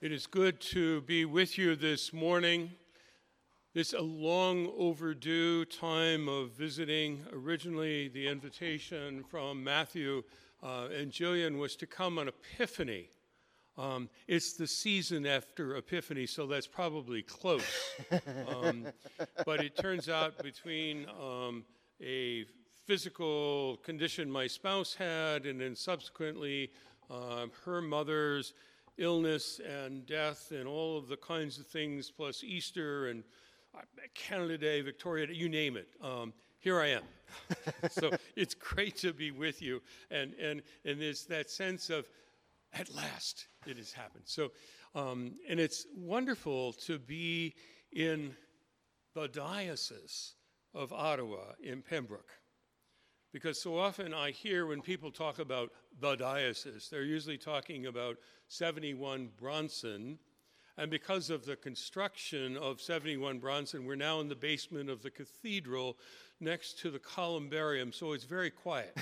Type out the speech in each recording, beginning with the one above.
It is good to be with you this morning. It's a long overdue time of visiting. Originally, the invitation from Matthew and Jillian was to come on Epiphany. It's the season after Epiphany, so that's probably close. But it turns out between a physical condition my spouse had and then subsequently her mother's illness and death and all of the kinds of things, plus Easter and Canada Day, Victoria Day, you name it. Here I am. So it's great to be with you. And there's that sense of, at last, it has happened. So, and it's wonderful to be in the Diocese of Ottawa in Pembroke. Because so often I hear when people talk about the diocese, they're usually talking about 71 Bronson. And because of the construction of 71 Bronson, we're now in the basement of the cathedral next to the columbarium, so it's very quiet.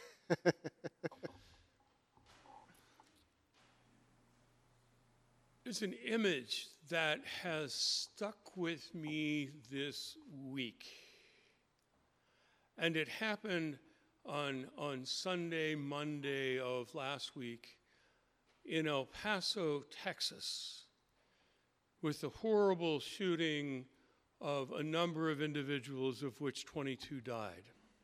There's an image that has stuck with me this week. And it happened on Sunday, Monday of last week in El Paso, Texas, with the horrible shooting of a number of individuals, of which 22 died.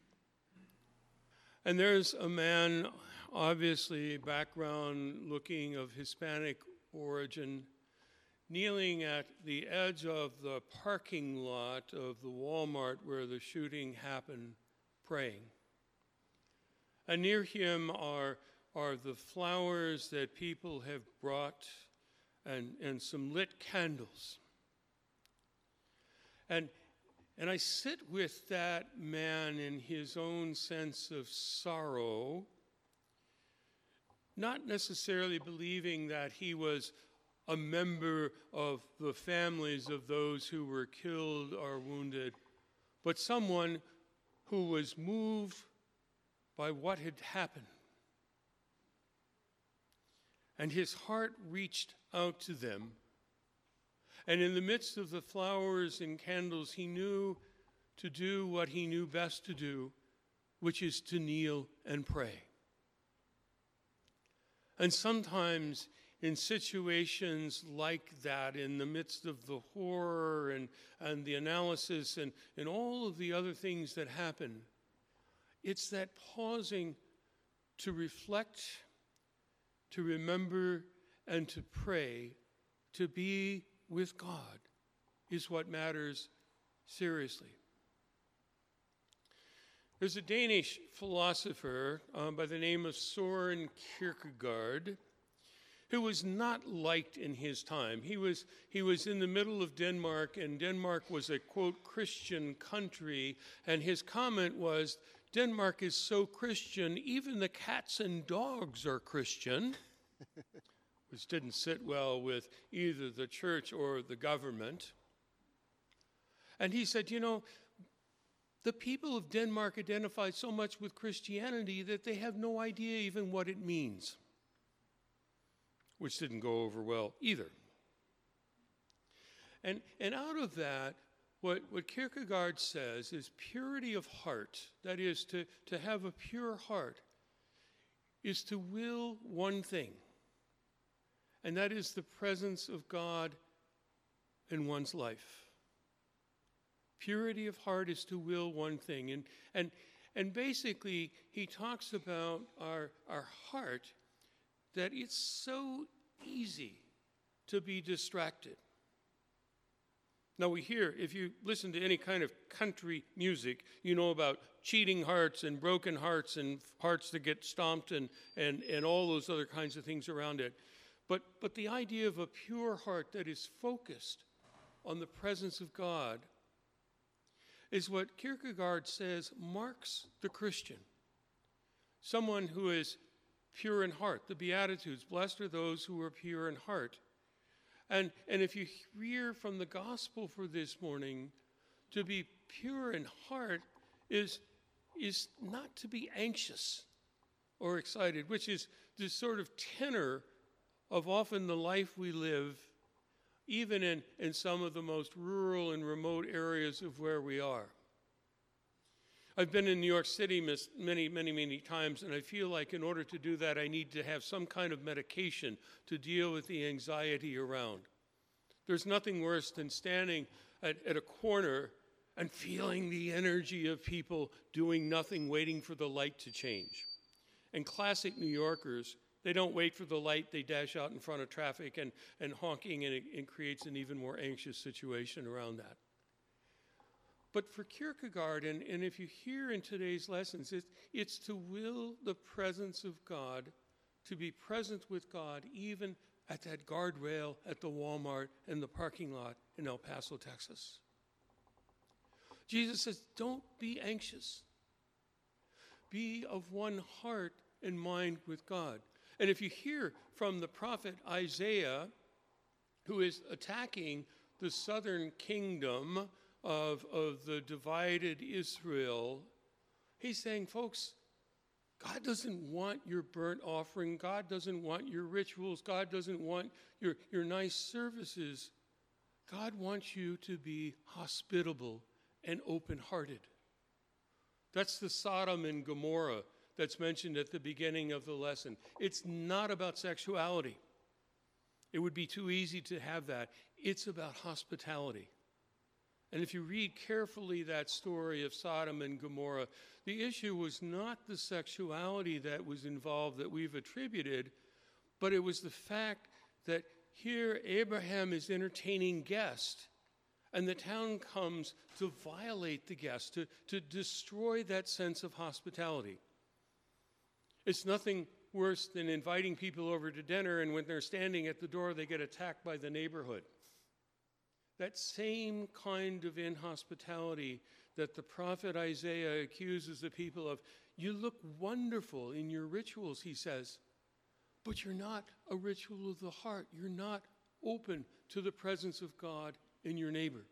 And there's a man, obviously background looking of Hispanic origin, kneeling at the edge of the parking lot of the Walmart where the shooting happened, praying. And near him are the flowers that people have brought and some lit candles. And I sit with that man in his own sense of sorrow, not necessarily believing that he was a member of the families of those who were killed or wounded, but someone who was moved by what had happened. And his heart reached out to them. And in the midst of the flowers and candles, he knew to do what he knew best to do, which is to kneel and pray. And sometimes in situations like that, in the midst of the horror and the analysis and all of the other things that happen, it's that pausing to reflect, to remember, and to pray, to be with God, is what matters seriously. There's a Danish philosopher by the name of Søren Kierkegaard, who was not liked in his time. He was in the middle of Denmark, and Denmark was a, quote, Christian country, and his comment was, Denmark is so Christian, even the cats and dogs are Christian, which didn't sit well with either the church or the government. And he said, the people of Denmark identify so much with Christianity that they have no idea even what it means, which didn't go over well either. And out of that, what Kierkegaard says is purity of heart, that is, to have a pure heart, is to will one thing, and that is the presence of God in one's life. Purity of heart is to will one thing. And basically, he talks about our heart, that it's so easy to be distracted. Now we hear, if you listen to any kind of country music, you know about cheating hearts and broken hearts and hearts that get stomped and all those other kinds of things around it. But the idea of a pure heart that is focused on the presence of God is what Kierkegaard says marks the Christian. Someone who is pure in heart. The Beatitudes, blessed are those who are pure in heart. And if you hear from the gospel for this morning, to be pure in heart is not to be anxious or excited, which is the sort of tenor of often the life we live, even in some of the most rural and remote areas of where we are. I've been in New York City many times, and I feel like in order to do that, I need to have some kind of medication to deal with the anxiety around. There's nothing worse than standing at a corner and feeling the energy of people doing nothing, waiting for the light to change. And classic New Yorkers, they don't wait for the light, they dash out in front of traffic and honking, and it creates an even more anxious situation around that. But for Kierkegaard, and if you hear in today's lessons, it's to will the presence of God, to be present with God, even at that guardrail at the Walmart in the parking lot in El Paso, Texas. Jesus says, don't be anxious. Be of one heart and mind with God. And if you hear from the prophet Isaiah, who is attacking the southern kingdom of the divided Israel, he's saying, folks, God doesn't want your burnt offering. God doesn't want your rituals. God doesn't want your nice services. God wants you to be hospitable and open-hearted. That's the Sodom and Gomorrah that's mentioned at the beginning of the lesson. It's not about sexuality. It would be too easy to have that. It's about hospitality. And if you read carefully that story of Sodom and Gomorrah, the issue was not the sexuality that was involved that we've attributed, but it was the fact that here Abraham is entertaining guests, and the town comes to violate the guests, to destroy that sense of hospitality. It's nothing worse than inviting people over to dinner, and when they're standing at the door, they get attacked by the neighborhood. That same kind of inhospitality that the prophet Isaiah accuses the people of. You look wonderful in your rituals, he says, but you're not a ritual of the heart. You're not open to the presence of God in your neighbor.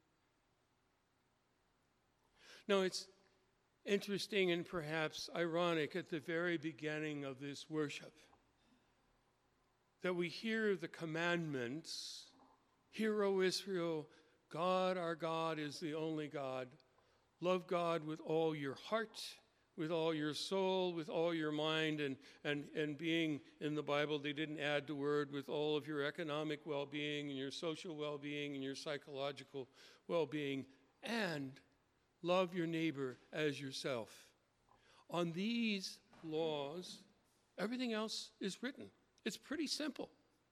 Now, it's interesting and perhaps ironic at the very beginning of this worship that we hear the commandments. Hear, O Israel, God our God is the only God. Love God with all your heart, with all your soul, with all your mind, and being in the Bible, they didn't add the word with all of your economic well-being and your social well-being and your psychological well-being, and love your neighbor as yourself. On these laws, everything else is written. It's pretty simple.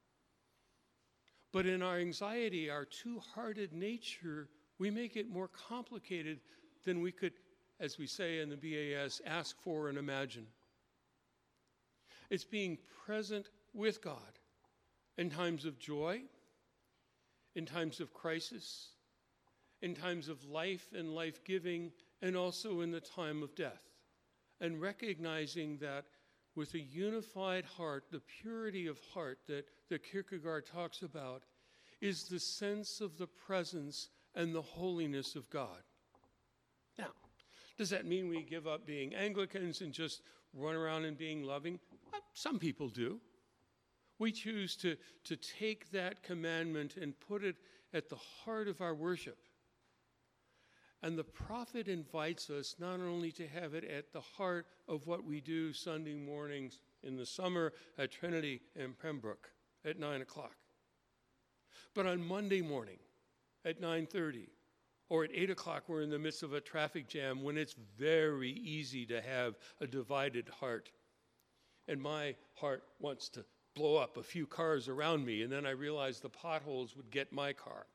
But in our anxiety, our two-hearted nature, we make it more complicated than we could, as we say in the BAS, ask for and imagine. It's being present with God in times of joy, in times of crisis, in times of life and life-giving, and also in the time of death. And recognizing that with a unified heart, the purity of heart that Kierkegaard talks about is the sense of the presence and the holiness of God. Now, does that mean we give up being Anglicans and just run around and being loving? Some people do. We choose to take that commandment and put it at the heart of our worship. And the prophet invites us not only to have it at the heart of what we do Sunday mornings in the summer at Trinity and Pembroke at 9 o'clock, but on Monday morning at 9:30 or at 8 o'clock we're in the midst of a traffic jam when it's very easy to have a divided heart. And my heart wants to blow up a few cars around me, and then I realize the potholes would get my car.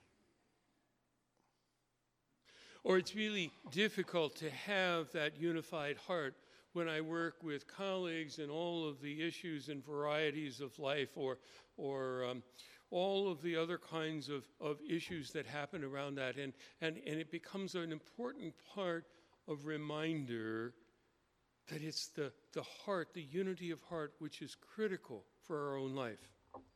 Or it's really difficult to have that unified heart when I work with colleagues in all of the issues and varieties of life, or all of the other kinds of issues that happen around that. And it becomes an important part of reminder that it's the heart, the unity of heart, which is critical for our own life.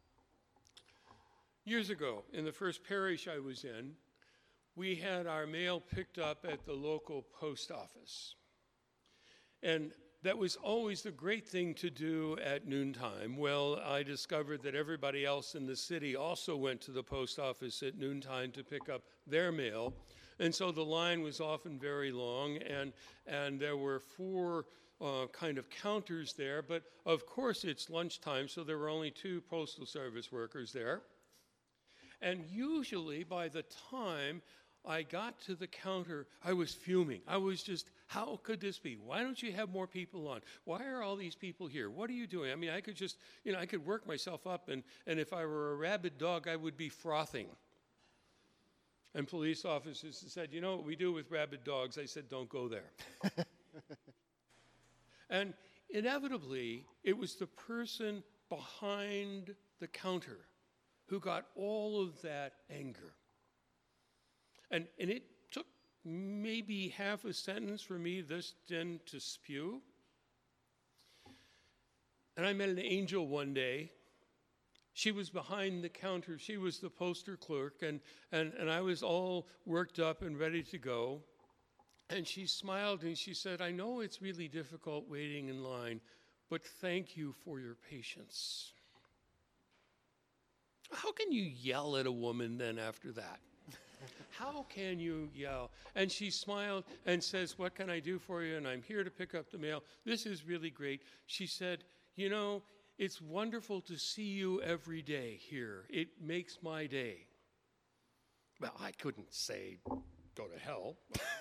Years ago, in the first parish I was in, we had our mail picked up at the local post office. And that was always the great thing to do at noontime. Well, I discovered that everybody else in the city also went to the post office at noontime to pick up their mail. And so the line was often very long, and there were four kind of counters there. But of course, it's lunchtime, so there were only 2 Postal Service workers there. And usually, by the time I got to the counter, I was fuming. I was just, how could this be? Why don't you have more people on? Why are all these people here? What are you doing? I mean, I could just, I could work myself up, and if I were a rabid dog, I would be frothing. And police officers said, you know what we do with rabid dogs? I said, don't go there. And inevitably, it was the person behind the counter who got all of that anger. And it took maybe half a sentence for me this then to spew. And I met an angel one day. She was behind the counter. She was the poster clerk, and I was all worked up and ready to go. And she smiled and she said, I know it's really difficult waiting in line, but thank you for your patience. How can you yell at a woman then after that? How can you yell? And she smiled and says, what can I do for you? And I'm here to pick up the mail. This is really great. She said, you know, it's wonderful to see you every day here. It makes my day. Well, I couldn't say, go to hell.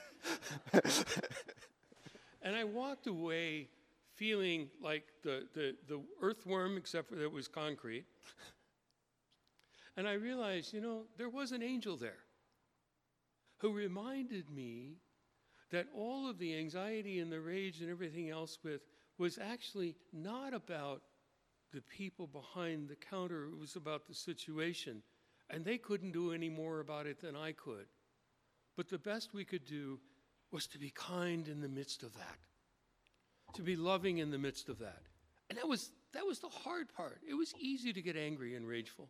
And I walked away feeling like the earthworm, except for that it was concrete. And I realized, there was an angel there who reminded me that all of the anxiety and the rage and everything else was actually not about the people behind the counter. It was about the situation. And they couldn't do any more about it than I could. But the best we could do was to be kind in the midst of that, to be loving in the midst of that. And that was the hard part. It was easy to get angry and rageful.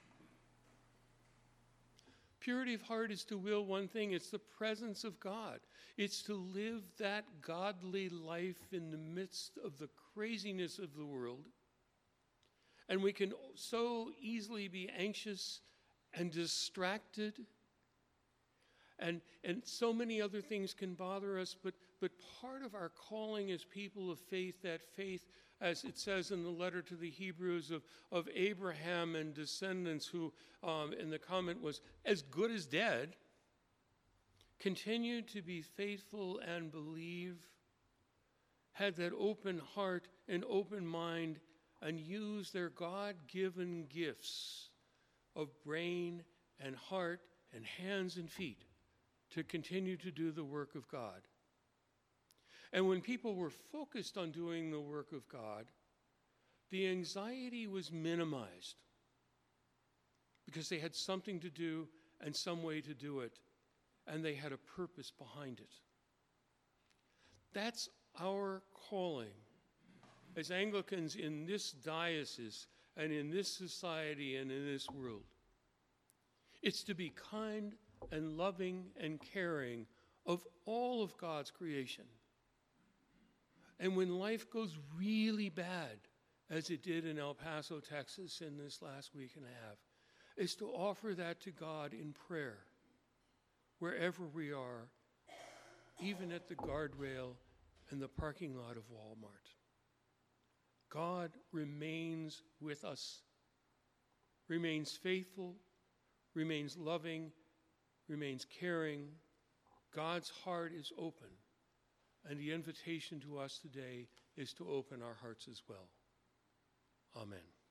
Purity of heart is to will one thing. It's the presence of God. It's to live that godly life in the midst of the craziness of the world. And we can so easily be anxious and distracted. And so many other things can bother us. But part of our calling as people of faith, that faith, as it says in the letter to the Hebrews, of Abraham and descendants who, in the comment was, as good as dead, continued to be faithful and believe, had that open heart and open mind, and used their God-given gifts of brain and heart and hands and feet to continue to do the work of God. And when people were focused on doing the work of God, the anxiety was minimized because they had something to do and some way to do it, and they had a purpose behind it. That's our calling as Anglicans in this diocese and in this society and in this world. It's to be kind and loving and caring of all of God's creation. And when life goes really bad, as it did in El Paso, Texas in this last week and a half, is to offer that to God in prayer, wherever we are, even at the guardrail and the parking lot of Walmart. God remains with us, remains faithful, remains loving, remains caring. God's heart is open. And the invitation to us today is to open our hearts as well. Amen.